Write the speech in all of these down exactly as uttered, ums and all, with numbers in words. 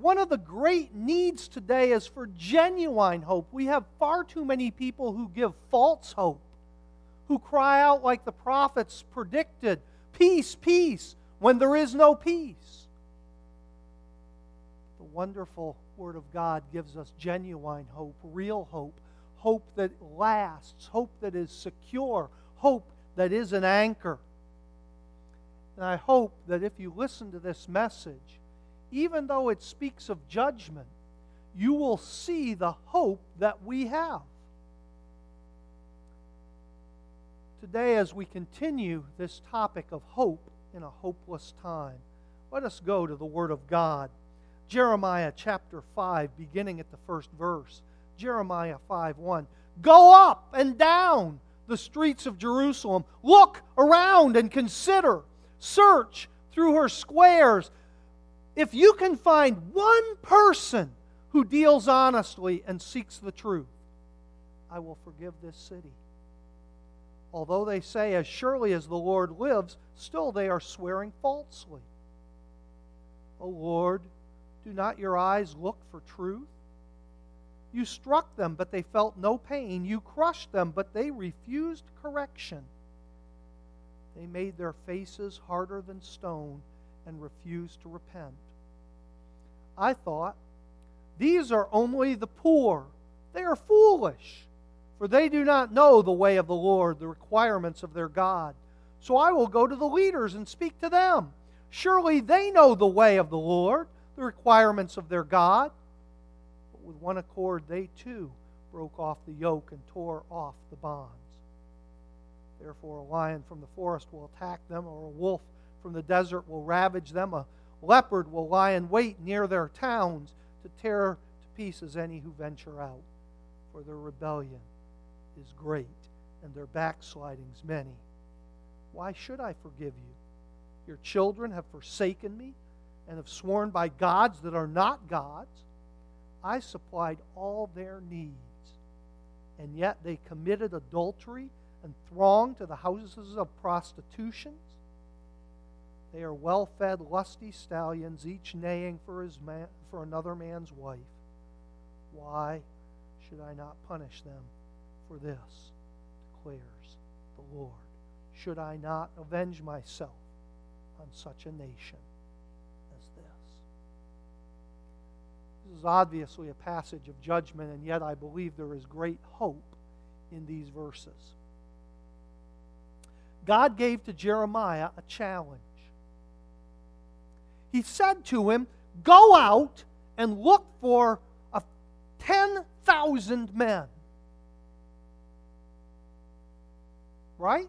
one of the great needs today is for genuine hope. We have far too many people who give false hope, who cry out like the prophets predicted, "Peace, peace," when there is no peace. The wonderful Word of God gives us genuine hope, real hope, hope that lasts, hope that is secure, hope that is an anchor. And I hope that if you listen to this message, even though it speaks of judgment, you will see the hope that we have. Today, as we continue this topic of hope in a hopeless time, let us go to the Word of God. Jeremiah chapter five, beginning at the first verse. Jeremiah five one. Go up and down the streets of Jerusalem. Look around and consider. Search through her squares. If you can find one person who deals honestly and seeks the truth, I will forgive this city. Although they say, as surely as the Lord lives, still they are swearing falsely. O Lord, do not your eyes look for truth? You struck them, but they felt no pain. You crushed them, but they refused correction. They made their faces harder than stone and refused to repent. I thought, these are only the poor. They are foolish, for they do not know the way of the Lord, the requirements of their God. So I will go to the leaders and speak to them. Surely they know the way of the Lord, the requirements of their God. But with one accord they too broke off the yoke and tore off the bonds. Therefore a lion from the forest will attack them, or a wolf from the desert will ravage them. A leopard will lie in wait near their towns to tear to pieces any who venture out. For their rebellion is great, and their backslidings many. Why should I forgive you? Your children have forsaken me, and have sworn by gods that are not gods. I supplied all their needs, and yet they committed adultery and thronged to the houses of prostitutions. They are well-fed, lusty stallions, each neighing for his man, for another man's wife. Why should I not punish them for this, declares the Lord? Should I not avenge myself on such a nation as this? This is obviously a passage of judgment, and yet I believe there is great hope in these verses. God gave to Jeremiah a challenge. He said to him, go out and look for a ten thousand men. Right?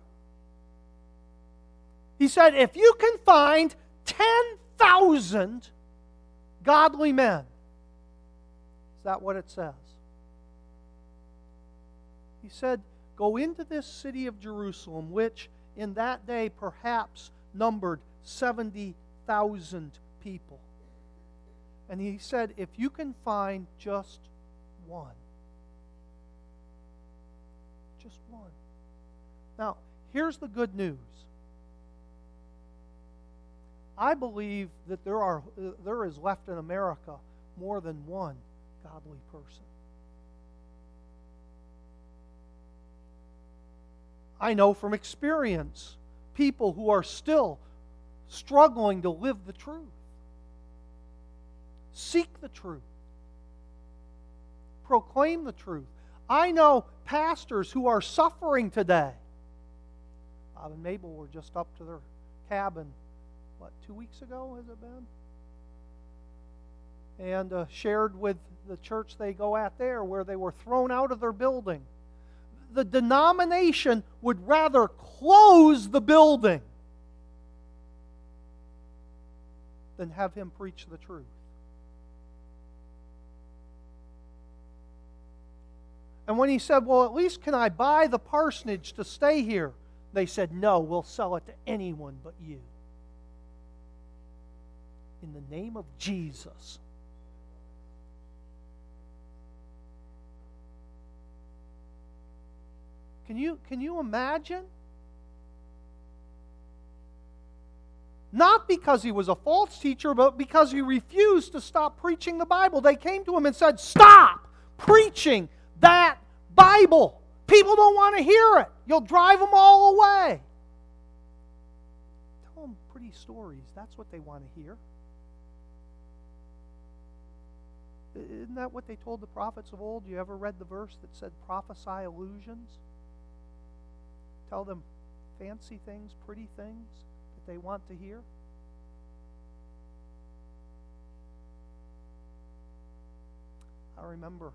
He said, if you can find ten thousand godly men. Is that what it says? He said, go into this city of Jerusalem, which in that day perhaps numbered seventy thousand people. And he said, if you can find just one. Just one. Now, here's the good news. I believe that there are there is left in America more than one godly person. I know from experience people who are still struggling to live the truth. Seek the truth. Proclaim the truth. I know pastors who are suffering today. Bob and Mabel were just up to their cabin, what, two weeks ago has it been? And uh, shared with the church they go at there, where they were thrown out of their building. The denomination would rather close the building than have him preach the truth. And when he said, well, at least can I buy the parsonage to stay here? They said, no, we'll sell it to anyone but you. In the name of Jesus. Can you, can you imagine? not because he was a false teacher, but because he refused to stop preaching the Bible. They came to him and said, "Stop preaching that Bible. People don't want to hear it. You'll drive them all away." Tell them pretty stories. That's what they want to hear. Isn't that what they told the prophets of old? You ever read the verse that said, "Prophesy illusions"? Tell them fancy things, pretty things that they want to hear. I remember,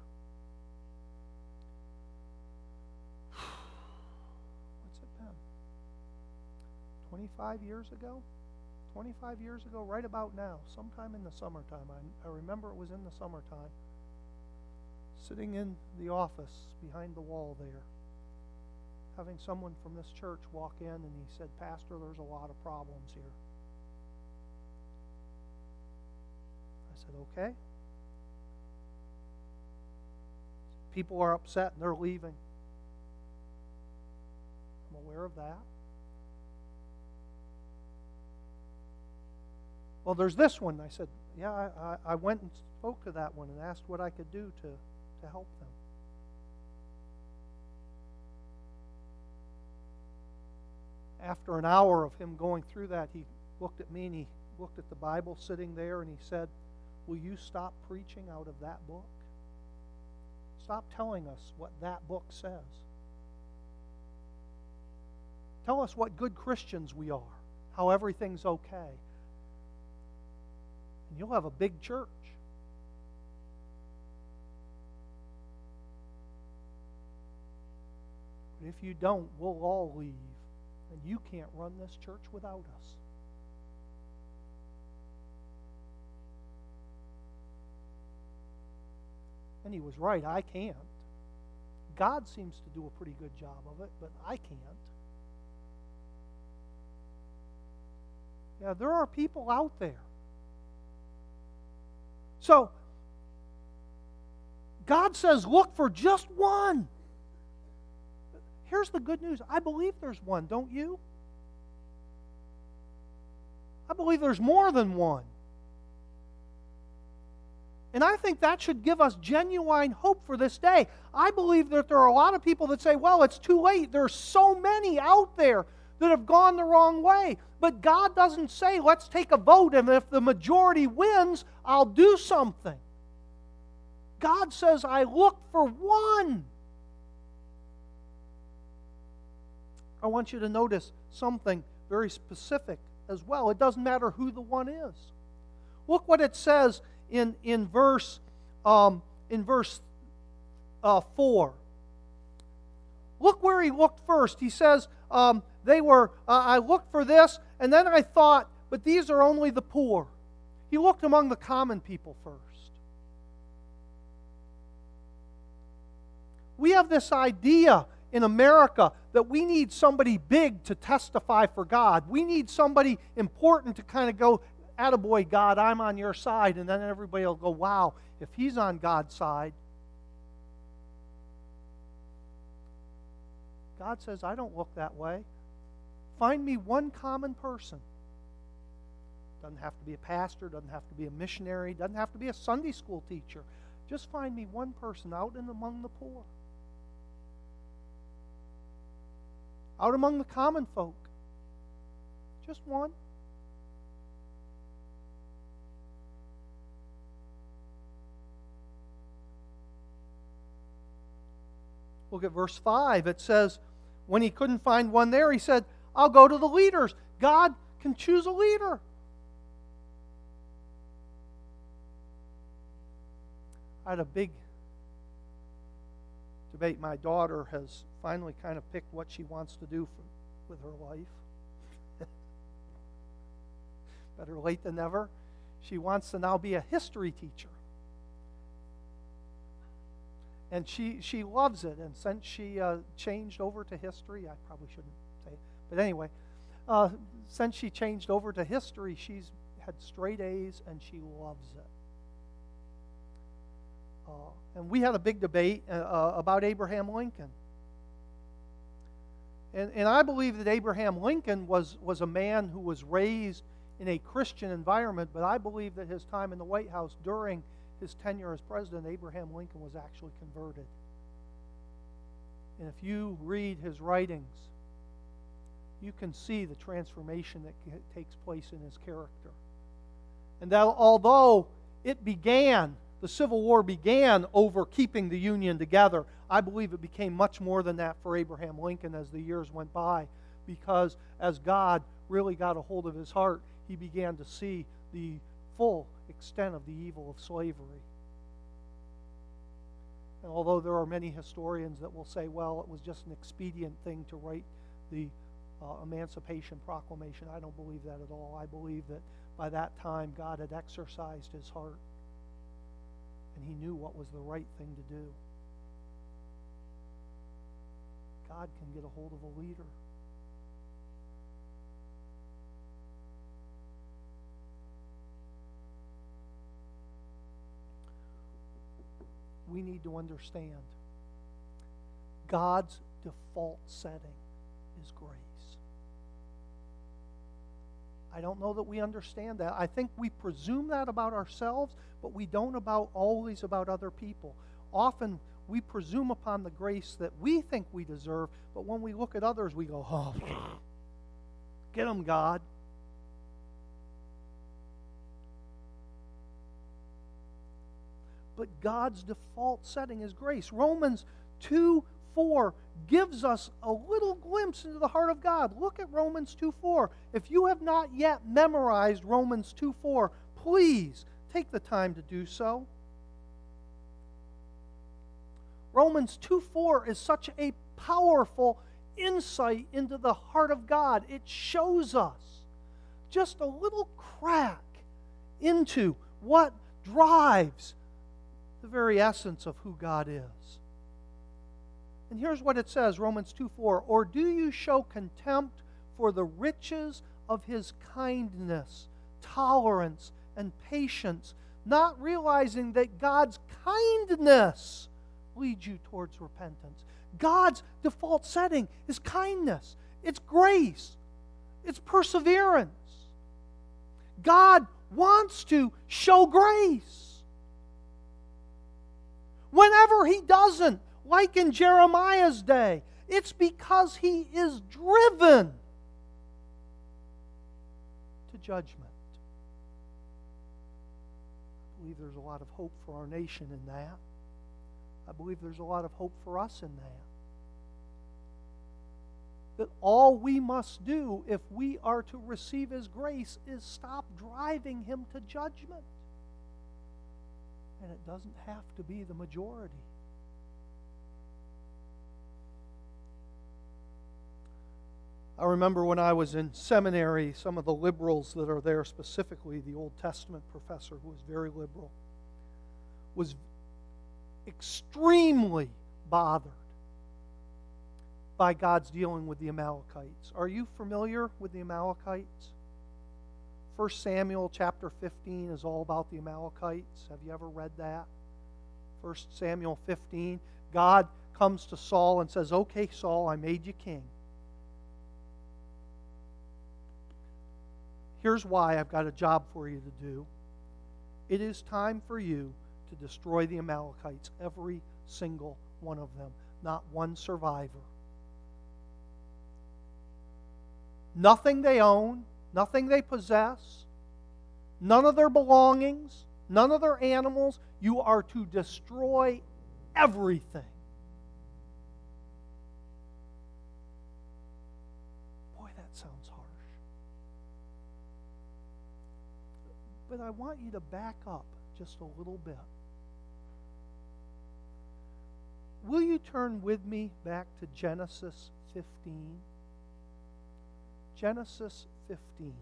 what's it been? twenty-five years ago? twenty-five years ago, right about now, sometime in the summertime. I, I remember it was in the summertime. Sitting in the office behind the wall there, having someone from this church walk in, and he said, "Pastor, there's a lot of problems here." I said, "Okay." People are upset and they're leaving. I'm aware of that. "Well, there's this one." I said, "Yeah, I, I, I went and spoke to that one and asked what I could do to, to help them." After an hour of him going through that, he looked at me and he looked at the Bible sitting there and he said, "Will you stop preaching out of that book? Stop telling us what that book says. Tell us what good Christians we are, how everything's okay. And you'll have a big church." But if you don't, we'll all leave. And you can't run this church without us. And he was right, I can't. God seems to do a pretty good job of it, but I can't. Yeah, there are people out there. So, God says, look for just one. Here's the good news. I believe there's one, don't you? I believe there's more than one. And I think that should give us genuine hope for this day. I believe that there are a lot of people that say, "Well, it's too late. There's so many out there that have gone the wrong way." But God doesn't say, "Let's take a vote, and if the majority wins, I'll do something." God says, "I look for one." I want you to notice something very specific as well. It doesn't matter who the one is. Look what it says in, in verse um, in verse uh, four. Look where he looked first. He says, um, they were, uh, I looked for this, and then I thought, but these are only the poor. He looked among the common people first. We have this idea in America that we need somebody big to testify for God. We need somebody important to kind of go, "Attaboy, God, I'm on your side." And then everybody will go, "Wow, if he's on God's side." God says, "I don't look that way. Find me one common person." Doesn't have to be a pastor, doesn't have to be a missionary, doesn't have to be a Sunday school teacher. Just find me one person out and among the poor. Out among the common folk. Just one. Look at verse five. It says, when he couldn't find one there, he said, "I'll go to the leaders." God can choose a leader. I had a big debate. My daughter has finally kind of picked what she wants to do for, with her life. Better late than never. She wants to now be a history teacher. And she, she loves it. And since she uh, changed over to history, I probably shouldn't say it, but anyway, uh, since she changed over to history, she's had straight A's and she loves it. Uh, and we had a big debate uh, uh, about Abraham Lincoln. And, and I believe that Abraham Lincoln was, was a man who was raised in a Christian environment, but I believe that his time in the White House during his tenure as president, Abraham Lincoln was actually converted. And if you read his writings, you can see the transformation that takes place in his character. And that although it began, the Civil War began over keeping the Union together, I believe it became much more than that for Abraham Lincoln as the years went by, because as God really got a hold of his heart, he began to see the full extent of the evil of slavery. And although there are many historians that will say, well, it was just an expedient thing to write the uh, Emancipation Proclamation, I don't believe that at all. I believe that by that time God had exercised his heart, and he knew what was the right thing to do. God can get a hold of a leader. We need to understand God's default setting is grace. I don't know that we understand that. I think we presume that about ourselves, but we don't about always about other people. Often we presume upon the grace that we think we deserve, but when we look at others, we go, oh, get them, God. But God's default setting is grace. Romans two four gives us a little glimpse into the heart of God. Look at Romans two four. If you have not yet memorized Romans two four, please take the time to do so. Romans two four is such a powerful insight into the heart of God. It shows us just a little crack into what drives the very essence of who God is. And here's what it says, Romans two four, or do you show contempt for the riches of his kindness, tolerance, and patience, not realizing that God's kindness leads you towards repentance? God's default setting is kindness. It's grace. It's perseverance. God wants to show grace. Whenever he doesn't, like in Jeremiah's day, it's because he is driven to judgment. I believe there's a lot of hope for our nation in that. I believe there's a lot of hope for us in that. That all we must do if we are to receive his grace is stop driving him to judgment. And it doesn't have to be the majority. I remember when I was in seminary, some of the liberals that are there, specifically the Old Testament professor who was very liberal, was extremely bothered by God's dealing with the Amalekites. Are you familiar with the Amalekites? First Samuel chapter fifteen is all about the Amalekites. Have you ever read that? First Samuel fifteen. God comes to Saul and says, okay, Saul, I made you king. Here's why I've got a job for you to do. It is time for you to destroy the Amalekites, every single one of them. Not one survivor. Nothing they own, nothing they possess, none of their belongings, none of their animals. You are to destroy everything. Boy, that sounds harsh. But I want you to back up just a little bit. Will you turn with me back to Genesis fifteen? Genesis fifteen.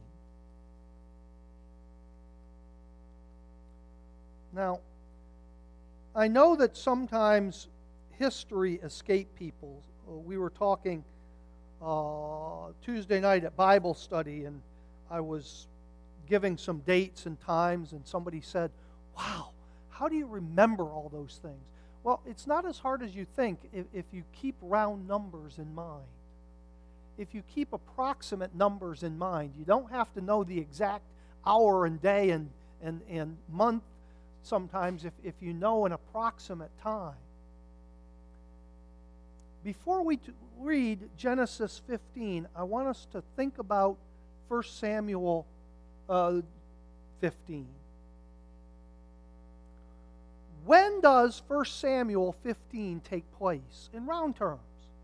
Now, I know that sometimes history escapes people. We were talking uh, Tuesday night at Bible study, and I was giving some dates and times, and somebody said, wow, how do you remember all those things? Well, it's not as hard as you think if, if you keep round numbers in mind. if you keep approximate numbers in mind. You don't have to know the exact hour and day and, and, and month sometimes if, if you know an approximate time. Before we t- read Genesis fifteen, I want us to think about First Samuel uh, fifteen. When does First Samuel fifteen take place in round terms?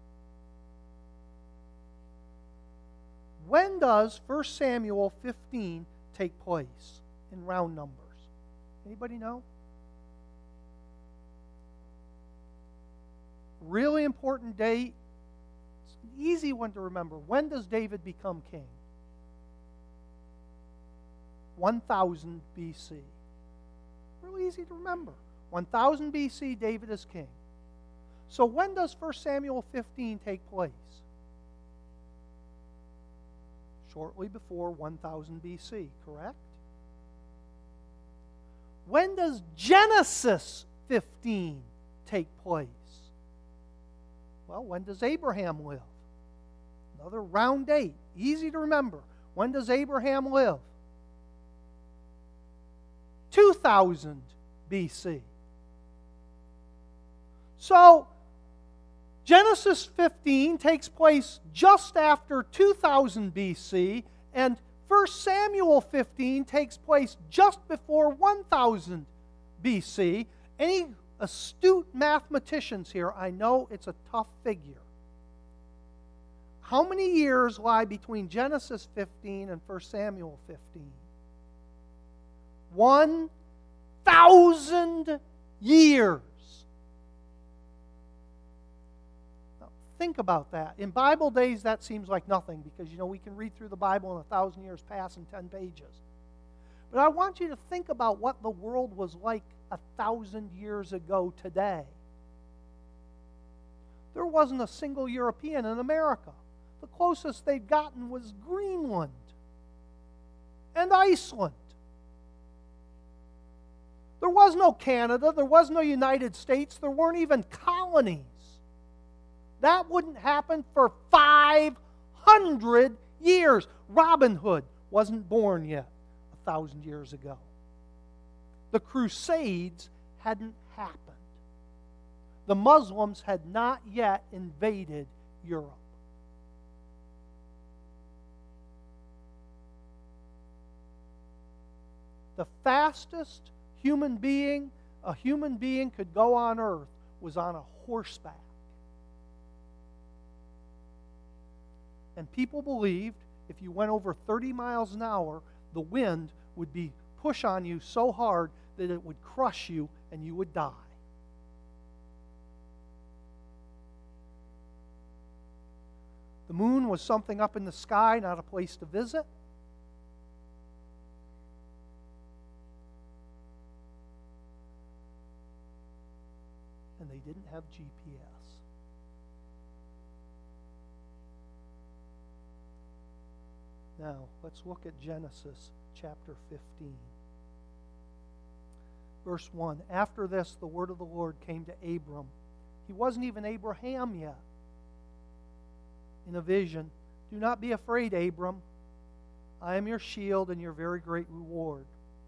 When does First Samuel fifteen take place in round numbers? Anybody know? Really important date. It's an easy one to remember. When does David become king? one thousand B C. Really easy to remember. one thousand B C, David is king. So when does First Samuel fifteen take place? Shortly before one thousand B C, correct? When does Genesis fifteen take place? Well, when does Abraham live? Another round date, easy to remember. When does Abraham live? two thousand B C. So, Genesis fifteen takes place just after two thousand B C, and First Samuel fifteen takes place just before one thousand B C. Any astute mathematicians here, I know it's a tough figure. How many years lie between Genesis fifteen and First Samuel fifteen? One thousand years. Now, think about that. In Bible days, that seems like nothing because, you know, we can read through the Bible and a thousand years pass in ten pages. But I want you to think about what the world was like a thousand years ago today. There wasn't a single European in America. The closest they'd gotten was Greenland and Iceland. There was no Canada, there was no United States, there weren't even colonies. That wouldn't happen for five hundred years. Robin Hood wasn't born yet a thousand years ago. The Crusades hadn't happened. The Muslims had not yet invaded Europe. The fastest human being a human being could go on earth was on a horseback. And people believed if you went over thirty miles an hour, the wind would be push on you so hard that it would crush you and you would die. The moon was something up in the sky, not a place to visit. And they didn't have G P S. Now, let's look at Genesis chapter fifteen. Verse one, after this, the word of the Lord came to Abram. He wasn't even Abraham yet. In a vision, do not be afraid, Abram. I am your shield and your very great reward.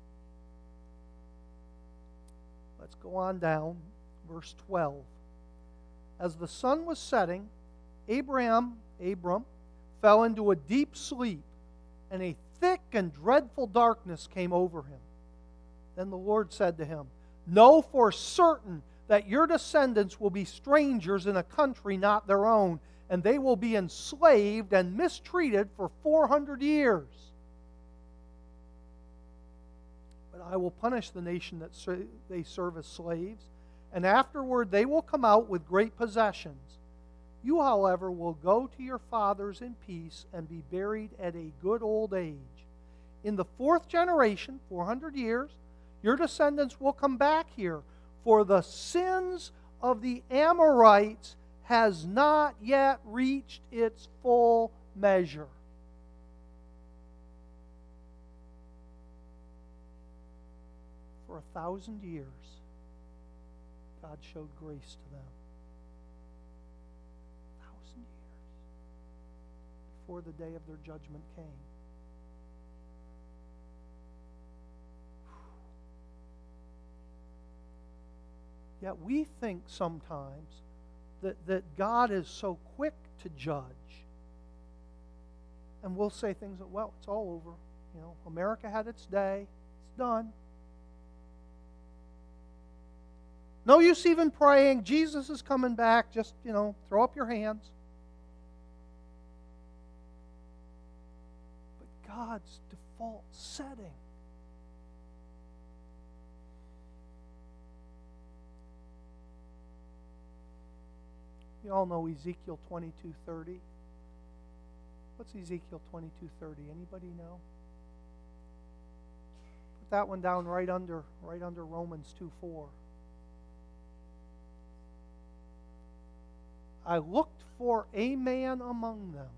Let's go on down. Verse twelve. As the sun was setting, Abraham, Abram, fell into a deep sleep, and a thick and dreadful darkness came over him. Then the Lord said to him, know for certain that your descendants will be strangers in a country not their own, and they will be enslaved and mistreated for four hundred years. But I will punish the nation that they serve as slaves, and afterward they will come out with great possessions. You, however, will go to your fathers in peace and be buried at a good old age. In the fourth generation, four hundred years, your descendants will come back here, for the sins of the Amorites has not yet reached its full measure. For a thousand years, God showed grace to them. A thousand years. before the day of their judgment came. Yet we think sometimes that, that God is so quick to judge. And we'll say things like, well, it's all over. You know, America had its day. It's done. No use even praying. Jesus is coming back. Just, you know, throw up your hands. But God's default setting. You all know Ezekiel twenty-two thirty. What's Ezekiel twenty-two thirty? Anybody know? Put that one down right under, right under Romans two four. I looked for a man among them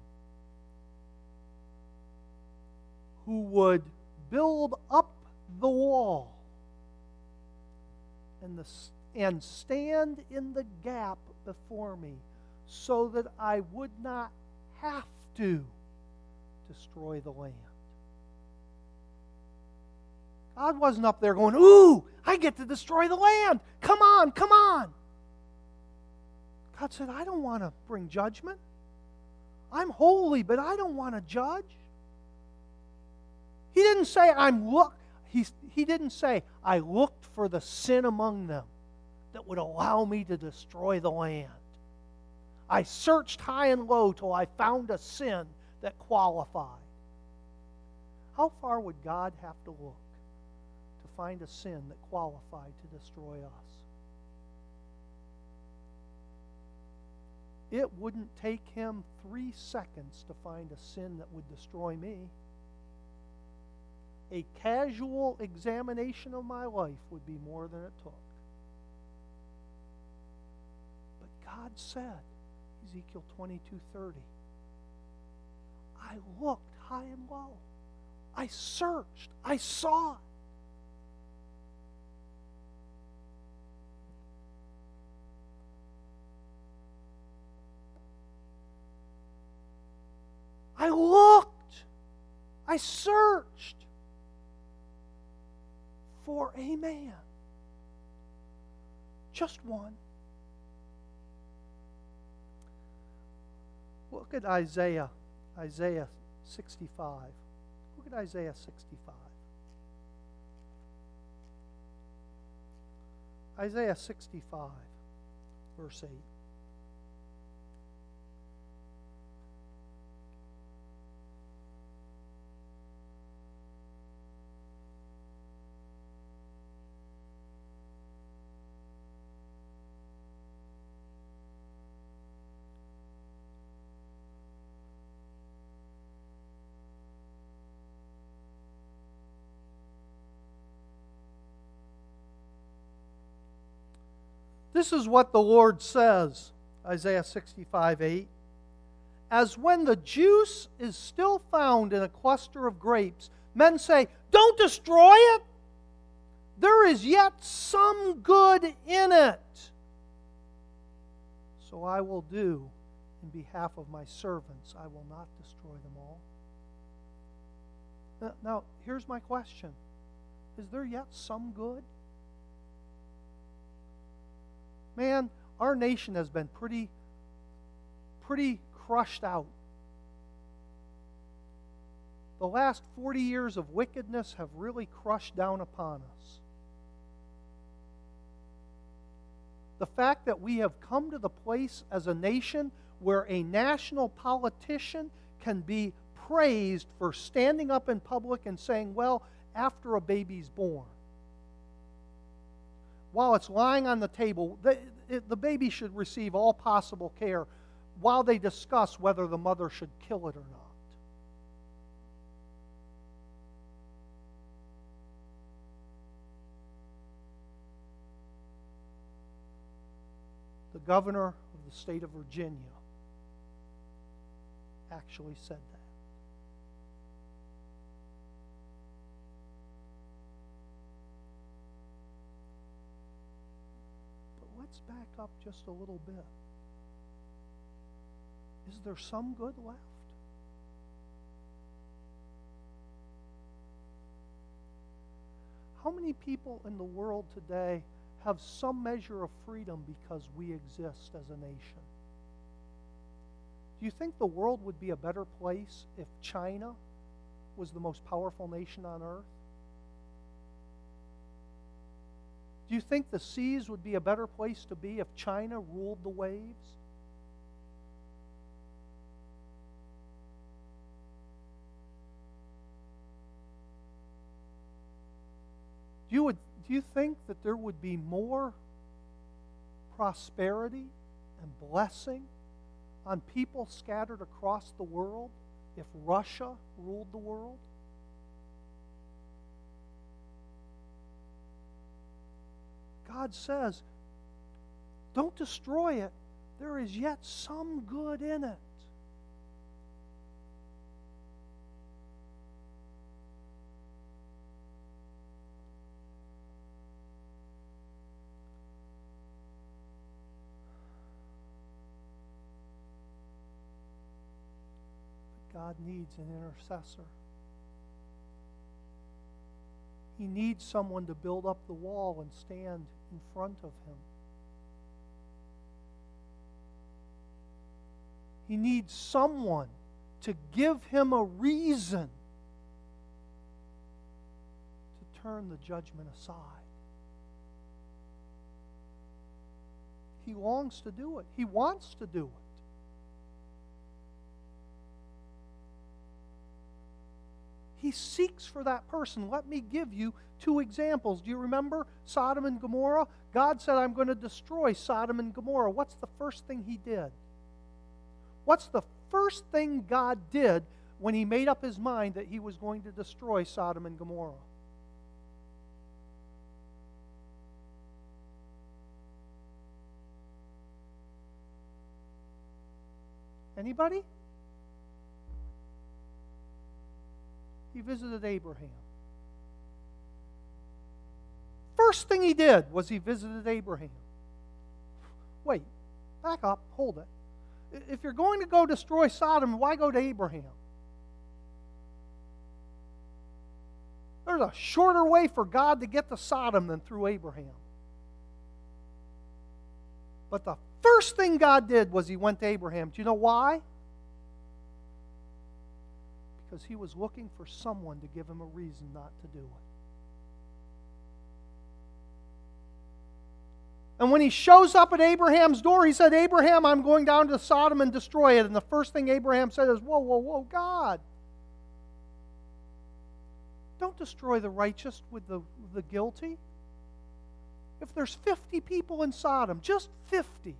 who would build up the wall and, the, and stand in the gap before me so that I would not have to destroy the land. God wasn't up there going, ooh, I get to destroy the land. Come on, come on. God said, I don't want to bring judgment. I'm holy, but I don't want to judge. He didn't say, I'm look. He, he didn't say, I looked for the sin among them that would allow me to destroy the land. I searched high and low till I found a sin that qualified. How far would God have to look to find a sin that qualified to destroy us? It wouldn't take him three seconds to find a sin that would destroy me. A casual examination of my life would be more than it took. But God said, Ezekiel twenty-two thirty, I looked high and low. I searched. I saw it. I looked. I searched for a man. Just one. Look at Isaiah, Isaiah sixty-five. Look at Isaiah sixty-five. Isaiah sixty-five, verse eight. This is what the Lord says, Isaiah sixty-five eight. As when the juice is still found in a cluster of grapes, men say, don't destroy it. There is yet some good in it. So I will do in behalf of my servants. I will not destroy them all. Now, now here's my question. Is there yet some good? Man, our nation has been pretty, pretty crushed out. The last forty years of wickedness have really crushed down upon us. The fact that we have come to the place as a nation where a national politician can be praised for standing up in public and saying, well, after a baby's born, while it's lying on the table, the, it, the baby should receive all possible care while they discuss whether the mother should kill it or not. The governor of the state of Virginia actually said that. Let's back up just a little bit. Is there some good left? how many people in the world today have some measure of freedom because we exist as a nation? Do you think the world would be a better place if China was the most powerful nation on earth? Do you think the seas would be a better place to be if China ruled the waves? Do you, would, do you think that there would be more prosperity and blessing on people scattered across the world if Russia ruled the world? God says, don't destroy it. There is yet some good in it. But God needs an intercessor. He needs someone to build up the wall and stand in front of him. He needs someone to give him a reason to turn the judgment aside. He longs to do it. He wants to do it. He seeks for that person. Let me give you two examples. Do you remember Sodom and Gomorrah? God said, I'm going to destroy Sodom and Gomorrah. What's the first thing he did? What's the first thing God did when he made up his mind that he was going to destroy Sodom and Gomorrah? Anybody? He visited Abraham. First thing he did was he visited Abraham. Wait, back up, hold it. If you're going to go destroy Sodom, why go to Abraham? There's a shorter way for God to get to Sodom than through Abraham. But the first thing God did was he went to Abraham. Do you know why? Because he was looking for someone to give him a reason not to do it. And when he shows up at Abraham's door, he said, Abraham, I'm going down to Sodom and destroy it. And the first thing Abraham said is, whoa, whoa, whoa, God. Don't destroy the righteous with the, the guilty. If there's fifty people in Sodom, just fifty,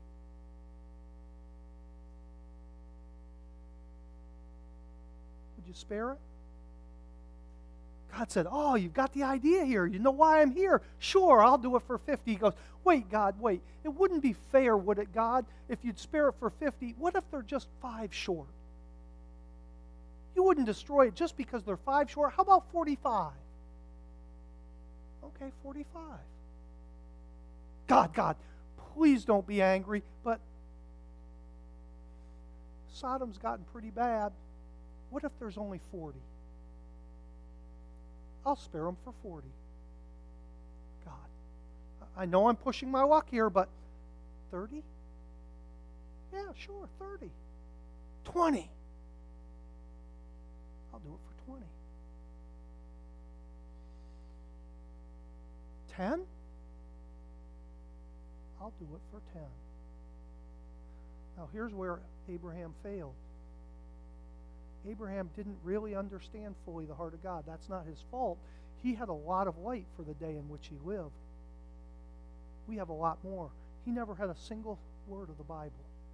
would you spare it? God said, oh, you've got the idea here. You know why I'm here. Sure, I'll do it for fifty. He goes, wait, God, wait. It wouldn't be fair, would it, God, if you'd spare it for fifty? What if they're just five short? You wouldn't destroy it just because they're five short. How about forty-five? Okay, forty-five. God, God, please don't be angry, but Sodom's gotten pretty bad. What if there's only forty? I'll spare them for forty. God, I know I'm pushing my luck here, but thirty? Yeah, sure, thirty. twenty. I'll do it for twenty. ten? I'll do it for ten. Now here's where Abraham failed. Abraham didn't really understand fully the heart of God. That's not his fault. He had a lot of light for the day in which he lived. We have a lot more. He never had a single word of the Bible.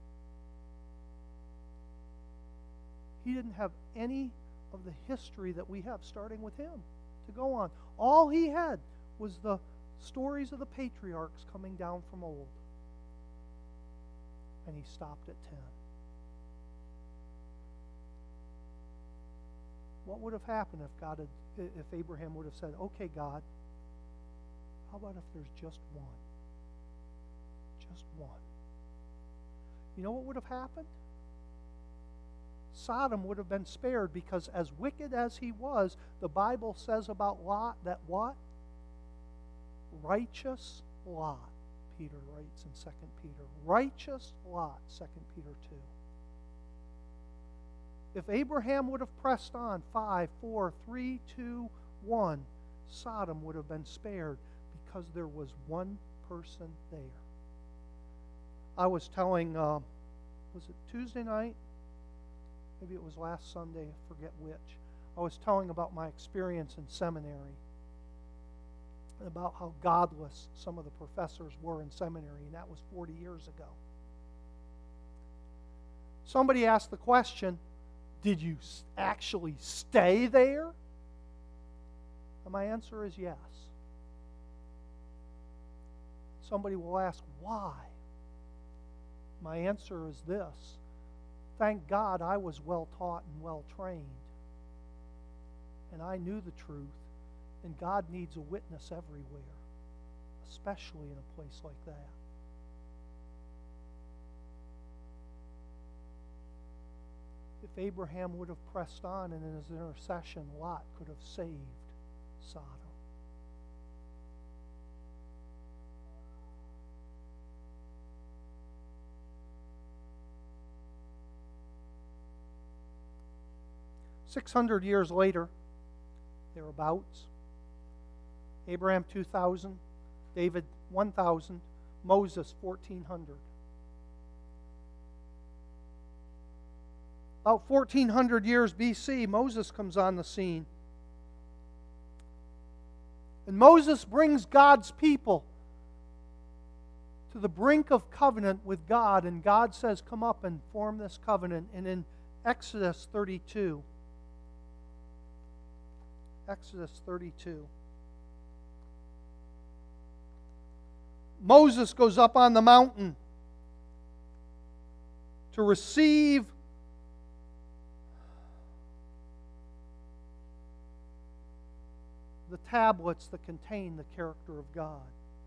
He didn't have any of the history that we have starting with him to go on. All he had was the stories of the patriarchs coming down from old. And he stopped at ten. What would have happened if God had, if Abraham would have said, okay, God, how about if there's just one? Just one. You know what would have happened? Sodom would have been spared because as wicked as he was, the Bible says about Lot that what? righteous Lot, Peter writes in Second Peter. Righteous Lot, Second Peter two. If Abraham would have pressed on, five, four, three, two, one, Sodom would have been spared because there was one person there. I was telling, uh, was it Tuesday night? Maybe it was last Sunday, I forget which. I was telling about my experience in seminary and about how godless some of the professors were in seminary, and that was forty years ago. Somebody asked the question, did you actually stay there? And my answer is yes. Somebody will ask, why? My answer is this. Thank God I was well taught and well trained. And I knew the truth. And God needs a witness everywhere, especially in a place like that. If Abraham would have pressed on and in his intercession, Lot could have saved Sodom. Six hundred years later, thereabouts, Abraham two thousand, David one thousand, Moses fourteen hundred. About fourteen hundred years B C, Moses comes on the scene. And Moses brings God's people to the brink of covenant with God, and God says, come up and form this covenant. And in Exodus thirty-two, Exodus thirty-two, Moses goes up on the mountain to receive the tablets that contain the character of God.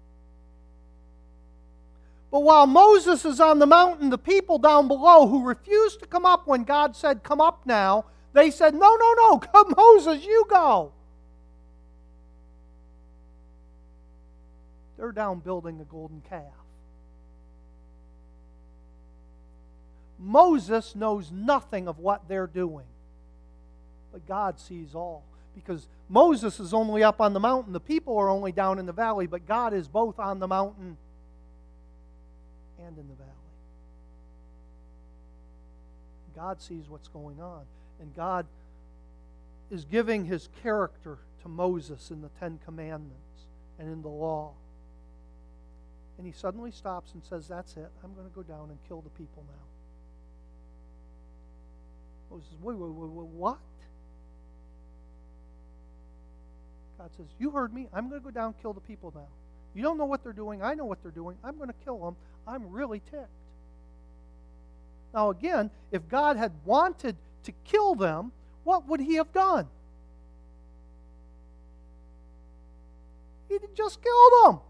But while Moses is on the mountain, the people down below who refused to come up when God said, come up now, they said, no, no, no, come Moses, you go. They're down building a golden calf. Moses knows nothing of what they're doing, but God sees all. Because Moses is only up on the mountain, the people are only down in the valley, but God is both on the mountain and in the valley. God sees what's going on. And God is giving His character to Moses in the Ten Commandments and in the law. And He suddenly stops and says, that's it. I'm going to go down and kill the people now. Moses says, wait, wait, wait, wait, what? God says, you heard me. I'm going to go down and kill the people now. You don't know what they're doing. I know what they're doing. I'm going to kill them. I'm really ticked. Now again, if God had wanted to kill them, what would He have done? He'd just killed them.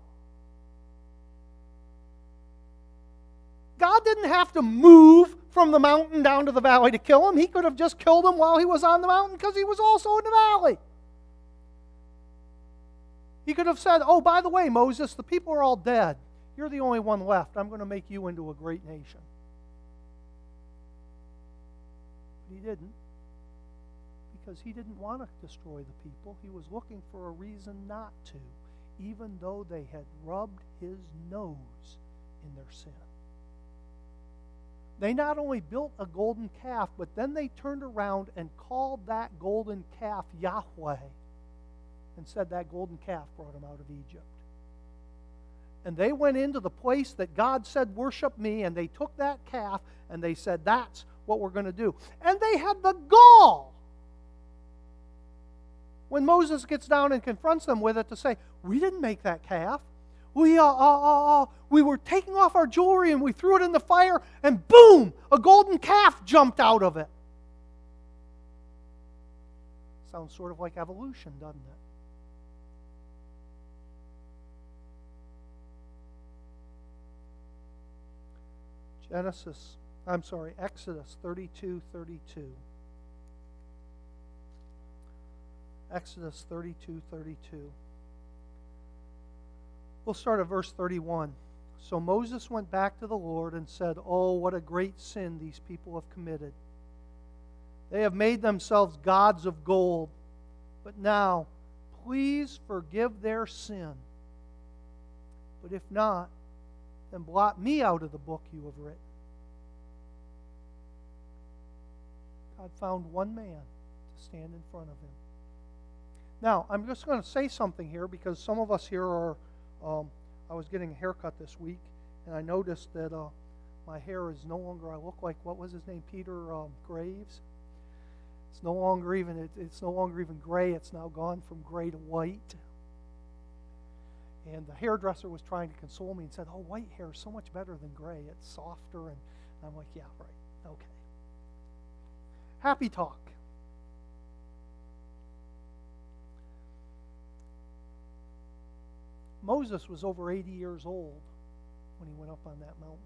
God didn't have to move from the mountain down to the valley to kill them. He could have just killed them while He was on the mountain because He was also in the valley. He could have said, oh, by the way, Moses, the people are all dead. You're the only one left. I'm going to make you into a great nation. But He didn't, because He didn't want to destroy the people. He was looking for a reason not to, even though they had rubbed His nose in their sin. They not only built a golden calf, but then they turned around and called that golden calf Yahweh, and said that golden calf brought them out of Egypt. And they went into the place that God said, worship me, and they took that calf and they said, that's what we're going to do. And they had the gall, when Moses gets down and confronts them with it, to say, we didn't make that calf. We, uh, uh, uh, uh, we were taking off our jewelry and we threw it in the fire, and boom, a golden calf jumped out of it. Sounds sort of like evolution, doesn't it? Genesis, I'm sorry, Exodus thirty-two thirty-two. Exodus thirty-two thirty-two. We'll start at verse thirty-one. So Moses went back to the Lord and said, "Oh, what a great sin these people have committed. They have made themselves gods of gold. But now, please forgive their sin. But if not, then blot me out of the book you have written." God found one man to stand in front of him. Now, I'm just going to say something here because some of us here are, um, I was getting a haircut this week, and I noticed that uh, my hair is no longer, I look like, what was his name, Peter um, Graves? It's no longer even, it, it's no longer even gray, it's now gone from gray to white. And the hairdresser was trying to console me and said, "Oh, white hair is so much better than gray. It's softer." And I'm like, "Yeah, right, okay." Happy talk. Moses was over eighty years old when he went up on that mountain.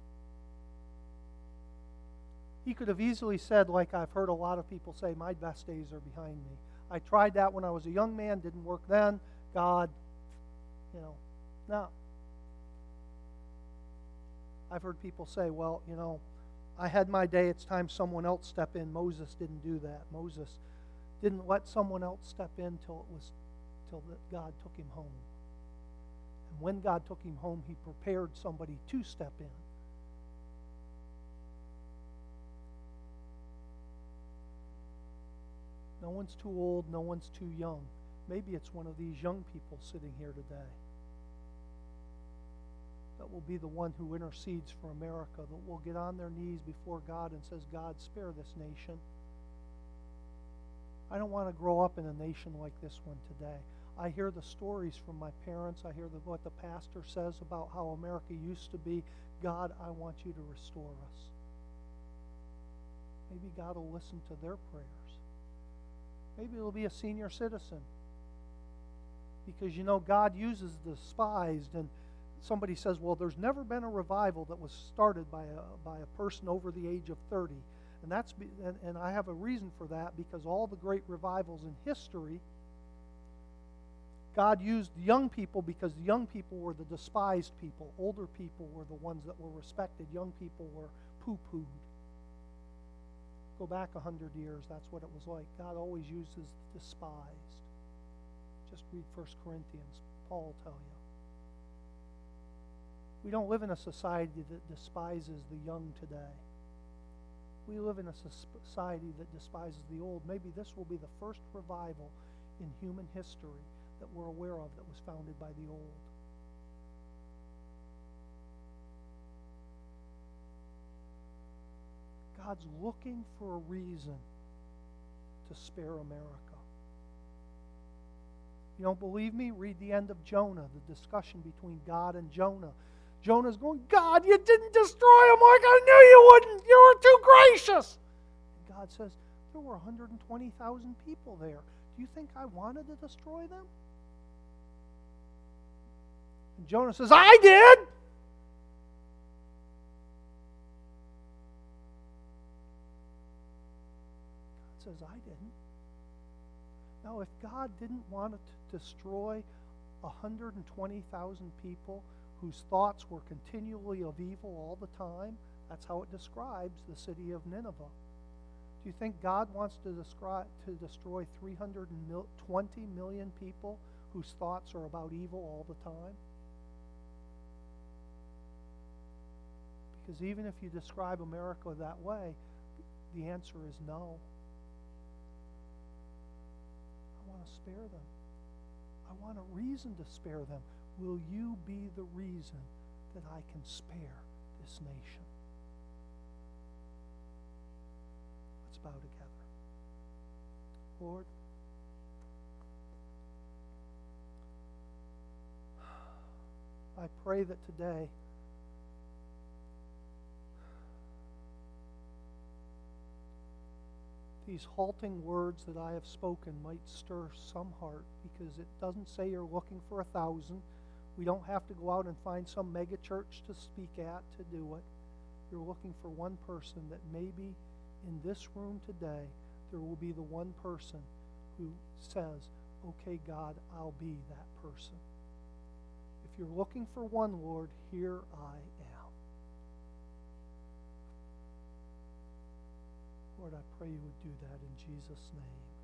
He could have easily said, like I've heard a lot of people say, "My best days are behind me. I tried that when I was a young man, didn't work then. God, you know, no." I've heard people say, "Well, you know, I had my day, it's time someone else step in." Moses didn't do that. Moses didn't let someone else step in till it was till God took him home. And when God took him home, he prepared somebody to step in. No one's too old, no one's too young. Maybe it's one of these young people sitting here today that will be the one who intercedes for America, that will get on their knees before God and says, "God, spare this nation. I don't want to grow up in a nation like this one today." I hear the stories from my parents. I hear the, what the pastor says about how America used to be. God, I want you to restore us. Maybe God will listen to their prayers. Maybe it'll be a senior citizen. Because, you know, God uses the despised. And somebody says, "Well, there's never been a revival that was started by a, by a person over the age of thirty. And, that's, and, and I have a reason for that, because all the great revivals in history, God used young people because young people were the despised people. Older people were the ones that were respected. Young people were poo-pooed. Go back a hundred years, that's what it was like. God always uses the despised. Just read First Corinthians. Paul will tell you. We don't live in a society that despises the young today. We live in a society that despises the old. Maybe this will be the first revival in human history that we're aware of that was founded by the old. God's looking for a reason to spare America. You don't believe me? Read the end of Jonah, the discussion between God and Jonah. Jonah's going, "God, you didn't destroy them like I knew you wouldn't. You were too gracious." And God says, "There were one hundred twenty thousand people there. Do you think I wanted to destroy them?" And Jonah says, "I did." God says, "I didn't." Now, if God didn't want to destroy one hundred twenty thousand people whose thoughts were continually of evil all the time, that's how it describes the city of Nineveh. Do you think God wants to, describe, to destroy three hundred twenty million people whose thoughts are about evil all the time? Because even if you describe America that way, the answer is no. I want to spare them. I want a reason to spare them. Will you be the reason that I can spare this nation? Let's bow together. Lord, I pray that today these halting words that I have spoken might stir some heart, because it doesn't say you're looking for a thousand. We don't have to go out and find some mega church to speak at to do it. You're looking for one person that maybe in this room today there will be the one person who says, "Okay, God, I'll be that person." you're looking for one, Lord, here I am. Lord, I pray you would do that in Jesus' name.